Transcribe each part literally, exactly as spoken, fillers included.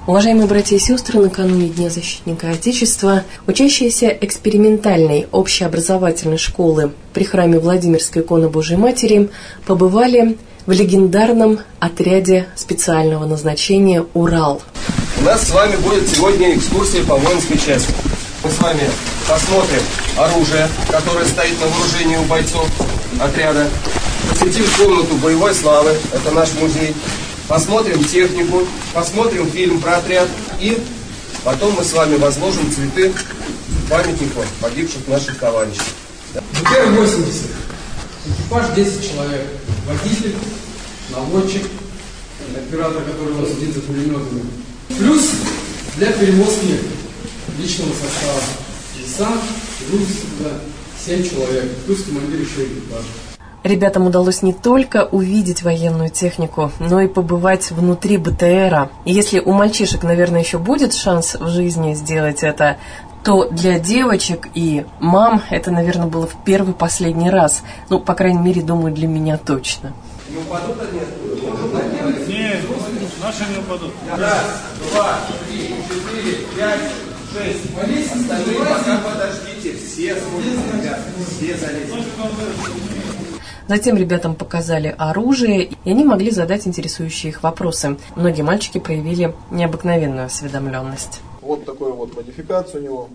Уважаемые братья и сестры, накануне Дня защитника Отечества учащиеся экспериментальной общеобразовательной школы при храме Владимирской иконы Божией Матери побывали в легендарном отряде специального назначения «Урал». У нас с вами будет сегодня экскурсия по воинской части. Мы с вами посмотрим оружие, которое стоит на вооружении у бойцов отряда. Посетим комнату боевой славы, это наш музей. Посмотрим технику, посмотрим фильм про отряд. И потом мы с вами возложим цветы памятнику погибших наших товарищей. БТР восемьдесят. Экипаж десять человек. Водитель, наводчик, оператор, который у вас сидит за пулеметами. Плюс для перевозки личного состава. Десант, груз, да, семь человек. Плюс командир еще экипажа. Ребятам удалось не только увидеть военную технику, но и побывать внутри БТРа. И если у мальчишек, наверное, еще будет шанс в жизни сделать это, то для девочек и мам это, наверное, было в первый последний раз. Ну, по крайней мере, думаю, для меня точно. Не упадут они? Нет, наши не упадут. Раз, два, три, четыре, пять, шесть. Остальные пока подождите. Все смотрят, ребята. Все залезут. Затем ребятам показали оружие, и они могли задать интересующие их вопросы. Многие мальчики проявили необыкновенную осведомленность. Вот такой вот модификация у него.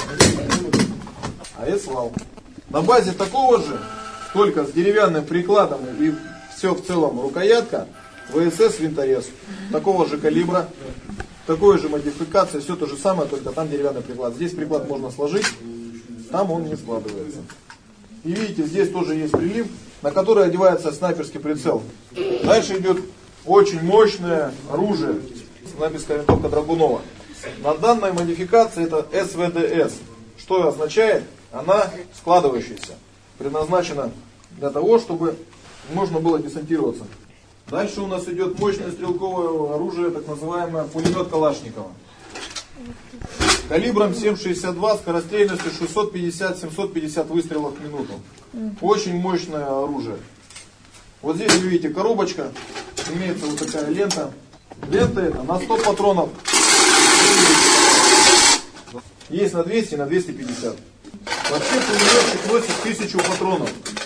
А это вал. На базе такого же, только с деревянным прикладом и все в целом рукоятка, ВСС винторез. Такого же калибра, такой же модификация, все то же самое, только там деревянный приклад. Здесь приклад можно сложить, там он не складывается. И видите, здесь тоже есть прилив, на который одевается снайперский прицел. Дальше идет очень мощное оружие, снайперская винтовка Драгунова. На данной модификации это эс вэ дэ эс. Что означает? Она складывающаяся. Предназначена для того, чтобы можно было десантироваться. Дальше у нас идет мощное стрелковое оружие, так называемое пулемет Калашникова. Калибром семь шестьдесят два, скорострельностью шестьсот пятьдесят - семьсот пятьдесят выстрелов в минуту. Очень мощное оружие. Вот здесь вы видите коробочка, имеется вот такая лента. Лента эта на сто патронов. Есть на двести, на двести пятьдесят. Вообще пулеметчик носит тысячу патронов.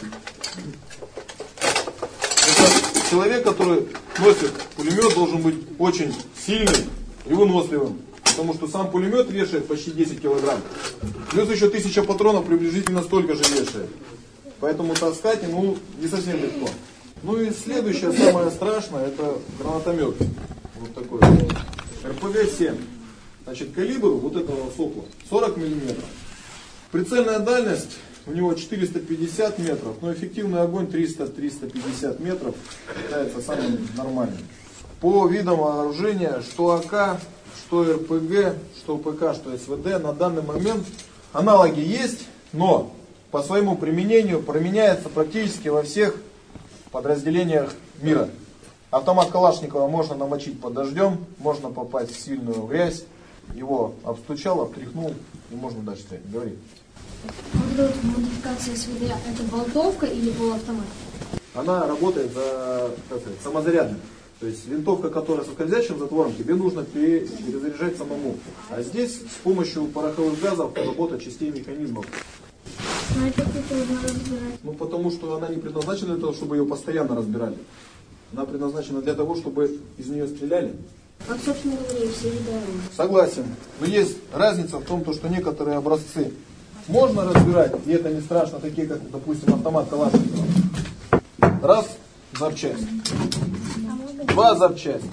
Это человек, который носит пулемет, должен быть очень сильным и выносливым. Потому что сам пулемет вешает почти десять килограмм. Плюс еще тысяча патронов приблизительно столько же вешает. Поэтому таскать ему не совсем легко. Ну и следующее, самое страшное, это гранатомет. Вот такой. эр пэ гэ семь. Значит, калибр вот этого сопла сорок миллиметров. Прицельная дальность у него четыреста пятьдесят метров, но эффективный огонь триста - триста пятьдесят метров считается самым нормальным. По видам вооружения, что а ка, что эр пэ гэ, что пэ ка, что эс вэ дэ, на данный момент аналоги есть, но по своему применению применяется практически во всех подразделениях мира. Автомат Калашникова можно намочить под дождем, можно попасть в сильную грязь, его обстучал, обтряхнул и можно дальше стоять. Говори. Вот модификация эс вэ дэ, это болтовка или полуавтомат? Она работает за, как сказать, самозарядно. То есть винтовка, которая со скользящим затвором, тебе нужно перезаряжать самому. А здесь с помощью пороховых газов работа частей механизмов. Снайперку нужно разбирать. Ну потому что она не предназначена для того, чтобы ее постоянно разбирали. Она предназначена для того, чтобы из нее стреляли. Как, собственно говоря, и все виды оружия. Согласен. Но есть разница в том, что некоторые образцы можно разбирать, и это не страшно, такие как, допустим, автомат Калашникова. Раз запчасть. Два запчасти.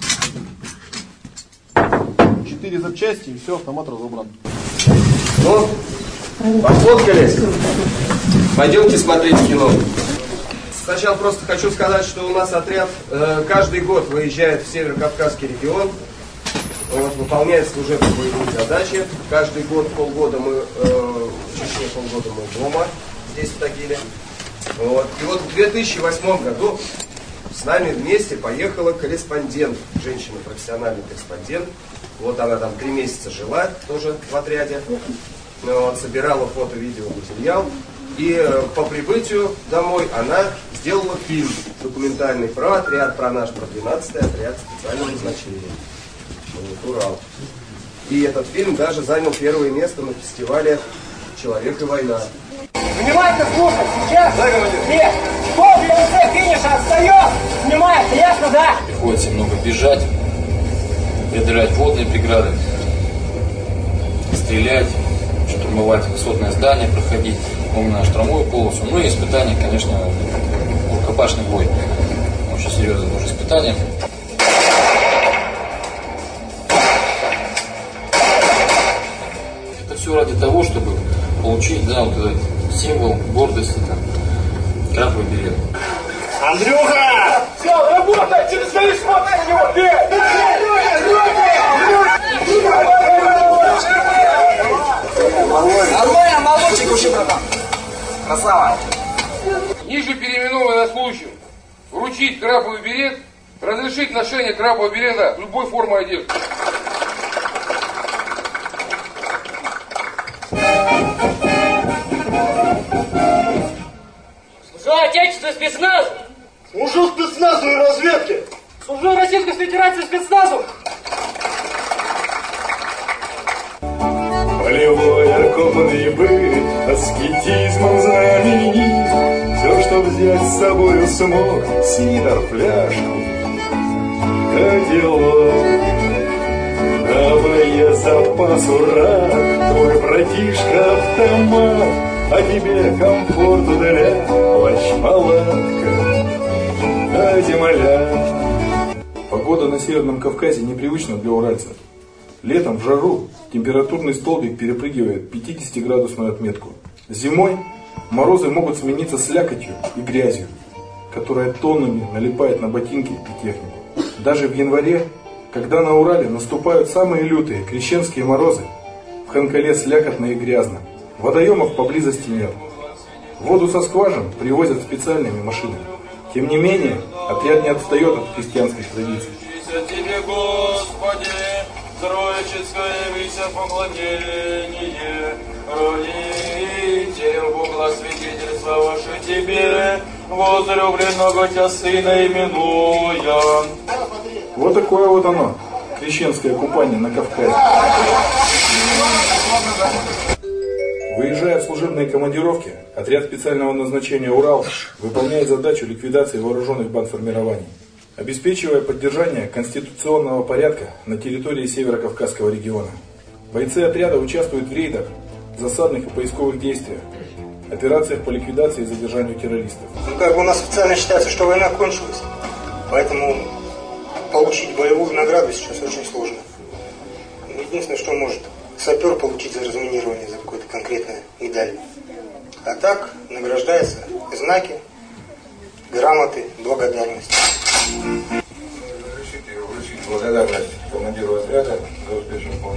Четыре запчасти, и все, автомат разобран. Ну, пофоткались? Пойдемте смотреть кино. Сначала просто хочу сказать, что у нас отряд э, каждый год выезжает в Северо-Кавказский регион, вот, выполняет служебные боевые задачи. Каждый год, полгода мы, э, в Чечне полгода мы дома, здесь в Тагиле. Вот. И вот в две тысячи восьмом году с нами вместе поехала корреспондент, женщина, профессиональный корреспондент. Вот она там три месяца жила тоже в отряде, вот, собирала фото-видеоматериал. И э, по прибытию домой она сделала фильм документальный про отряд, про наш, про двенадцатый отряд специального назначения. зовут «Урал». И этот фильм даже занял первое место на фестивале «Человек и война». Внимательно слушай, сейчас все, кто в конце финиша отстает, снимается, ясно, да? Приходится много бежать, преодолевать водные преграды, стрелять, штурмовать высотное здание, проходить на штурмовую полосу. Ну и испытания, конечно, рукопашный бой. Очень серьезное тоже испытание. Это все ради того, чтобы получить, да, вот этот символ гордости, там, красный билет. Андрюха! Все, работай! Через стоишь, смотри на него! Ты! Нормально, молодчик уже, братан. Красава. Ниже переименованное случаю. Вручить краповый берет, разрешить ношение крапового берета любой формы одежды. Служу отечественному спецназу! Служу спецназу и разведке! Служу Российской Федерации спецназу! Полевой окопанный быт аскетизмом знаменит. Все, что взять с собою смог, сидор, фляжку, котелок. А боезапасу рад, твой братишка автомат, а тебе комфорт удаля, плащ-палатка, а земля. Погода на Северном Кавказе непривычна для уральцев. Летом в жару температурный столбик перепрыгивает пятидесятиградусную отметку. Зимой морозы могут смениться слякотью и грязью, которая тоннами налипает на ботинки и технику. Даже в январе, когда на Урале наступают самые лютые крещенские морозы, в Ханкале слякотно и грязно. Водоемов поблизости нет. Воду со скважин привозят специальными машинами. Тем не менее, отряд не отстает от христианских традиций. Тебе, Господи, троическое вися поклонение, родителям Бога свидетельство ваше тебе, возлюбленного тебя сына именуя. Вот такое вот оно, крещенское купание на Кавказе. Выезжая в служебные командировки, отряд специального назначения «Урал» выполняет задачу ликвидации вооруженных бандформирований, обеспечивая поддержание конституционного порядка на территории Северо-Кавказского региона. Бойцы отряда участвуют в рейдах, засадных и поисковых действиях, операциях по ликвидации и задержанию террористов. Ну, как бы у нас официально считается, что война кончилась, поэтому получить боевую награду сейчас очень сложно. Единственное, что может сапер получить за разминирование, за какую-то конкретную медаль. А так награждаются знаки, грамоты, благодарность. Разрешите вручить благодарность командиру отряда за успешную помощь.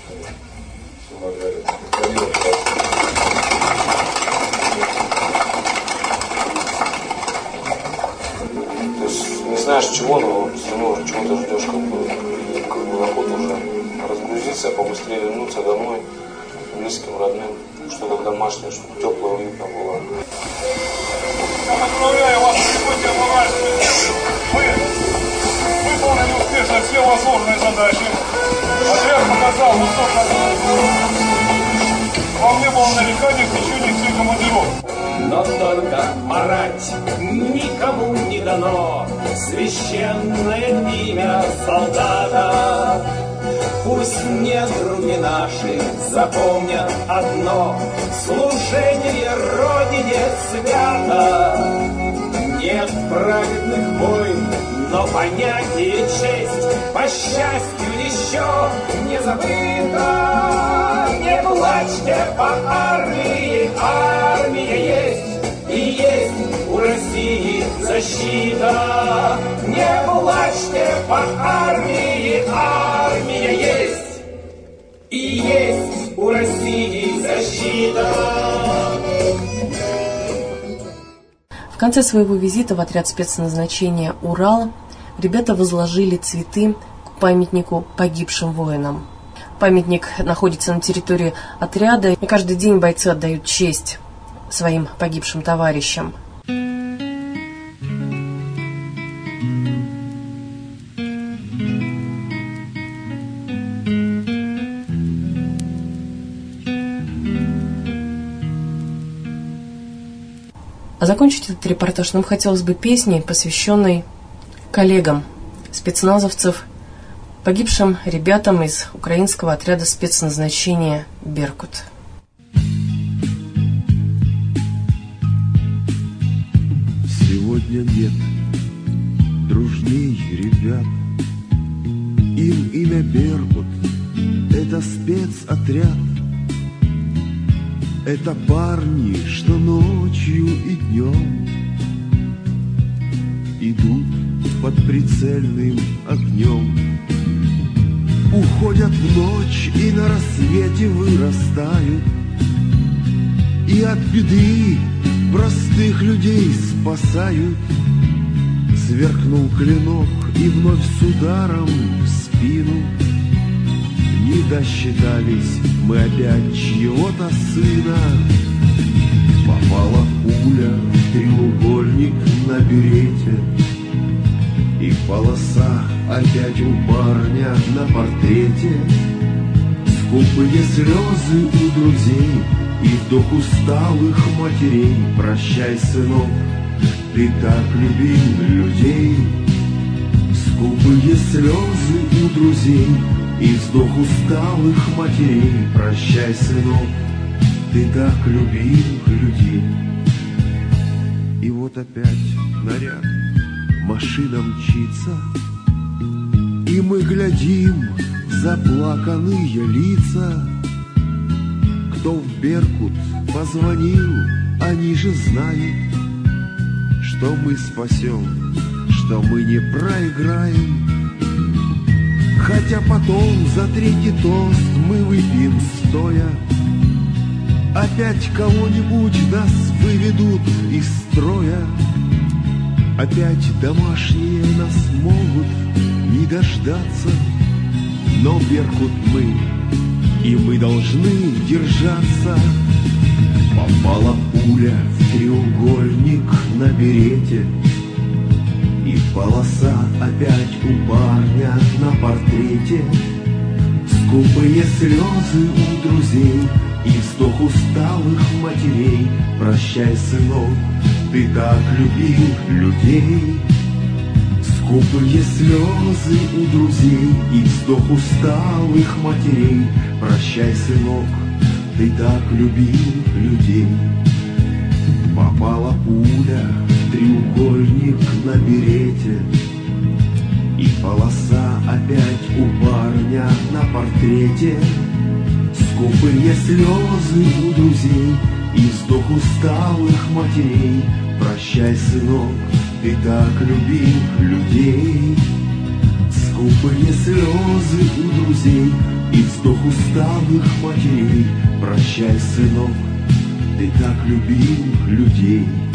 То есть не знаешь чего, но все равно чего-то ждешь, как бы, как бы охота уже разгрузиться, побыстрее вернуться домой, к близким, родным, что-то домашнее, чтобы теплое, уютно было. Я поздравляю вас с прибытием в Уральскую землю. Мы выполнили успешно все возложенные задачи. Отряд показал высокое. Вам не было нареканий в течение всей командировки. Но только марать никому не дано священное имя солдата. Пусть недруги наши запомнят одно: служение Родине свято. Нет праведных войн, но понятие честь по счастью еще не забыто. Не плачьте по армии, армия есть, и есть у России защита. Не плачьте по армии, армия есть, и есть у России защита. В конце своего визита в отряд спецназначения «Урал» ребята возложили цветы к памятнику погибшим воинам. Памятник находится на территории отряда, и каждый день бойцы отдают честь своим погибшим товарищам. А закончить этот репортаж нам хотелось бы песней, посвященной коллегам спецназовцев, погибшим ребятам из украинского отряда спецназначения «Беркут». Сегодня нет дружней ребят, им имя Беркут, это спецотряд. Это парни, что ночью и днем идут под прицельным огнем, уходят в ночь и на рассвете вырастают, и от беды простых людей спасают. Сверкнул клинок и вновь с ударом в спину. Не досчитались мы опять чьего-то сына. Попала пуля в треугольник на берете, и полоса опять у парня на портрете. Скупые слезы у друзей и вдох усталых матерей. Прощай, сынок, ты так любил людей. Скупые слезы у друзей и вздох усталых матерей. Прощай, сынок, ты так любил людей. И вот опять наряд, машина мчится, и мы глядим в заплаканные лица. Кто в Беркут позвонил, они же знают, что мы спасем, что мы не проиграем. Хотя потом за третий тост мы выпьем стоя. Опять кого-нибудь нас выведут из строя. Опять домашние нас могут не дождаться. Но Беркут мы, и мы должны держаться. Попала пуля в треугольник на берете, и полоса опять у парня на портрете. Скупые слезы у друзей и вздох усталых матерей. Прощай, сынок, ты так любил людей. Скупые слезы у друзей и вздох усталых матерей. Прощай, сынок, ты так любил людей. Попала пуля в треугольник на берете, и полоса опять у парня на портрете. Скупые слезы у друзей и вздох усталых матерей. Прощай, сынок, ты так любил людей. Скупые слезы у друзей и вздох усталых матерей. Прощай, сынок, ты так любил людей.